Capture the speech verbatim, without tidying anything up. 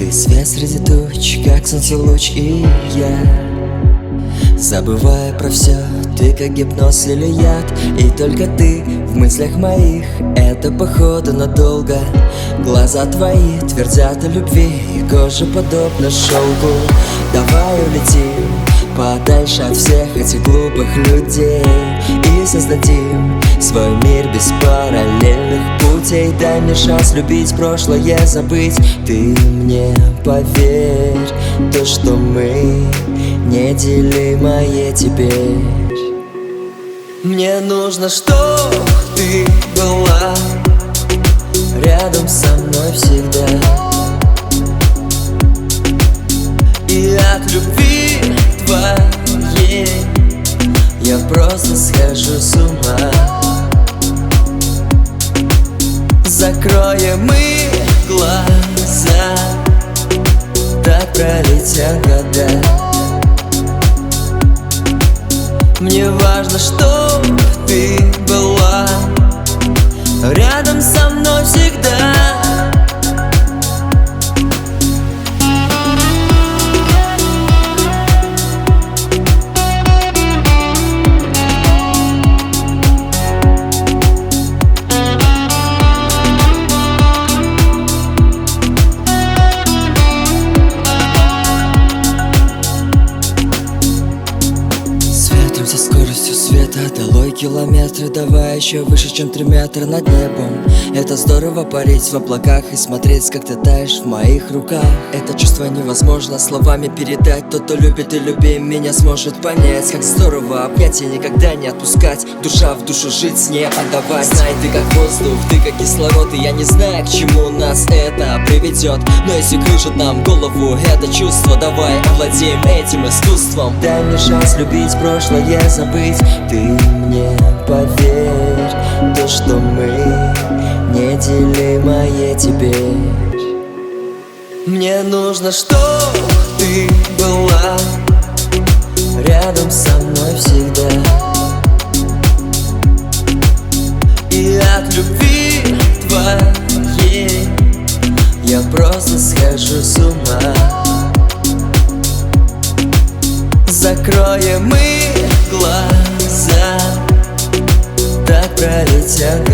Ты свет среди туч, как солнце луч, и я, забывая про все, ты как гипноз или яд. И только ты в мыслях моих, это походу надолго. Глаза твои твердят о любви, и кожа подобна шелку. Давай улетим подальше от всех этих глупых людей и создадим свой мир без параллельных путей. Дай мне шанс любить, прошлое забыть. Ты мне поверь, то, что мы неделимое теперь. Мне нужно, чтоб ты была рядом со мной всегда, и от любви твоей я просто схожу с ума. Закроем мы глаза, так пролетят года. Мне важно, чтоб ты была рядом со мной всегда. Со скоростью света долой километры, давай еще выше, чем три метра над небом. Это здорово парить в облаках и смотреть, как ты таешь в моих руках. Это чувство невозможно словами передать. Тот, кто любит и любим меня, сможет понять, как здорово обнять и никогда не отпускать. Душа в душу жить, с ней отдавать. Знай, ты как воздух, ты как кислород, и я не знаю, к чему нас это приведет. Но если кружит нам голову это чувство, давай овладеем этим искусством. Дай мне шанс любить, прошлое забыть. Ты мне поверь, то, что мы неделимое теперь. Мне нужно, чтоб ты была рядом со мной всегда, и от любви твоей я просто схожу с ума. Закроем мы глаза, так пролетят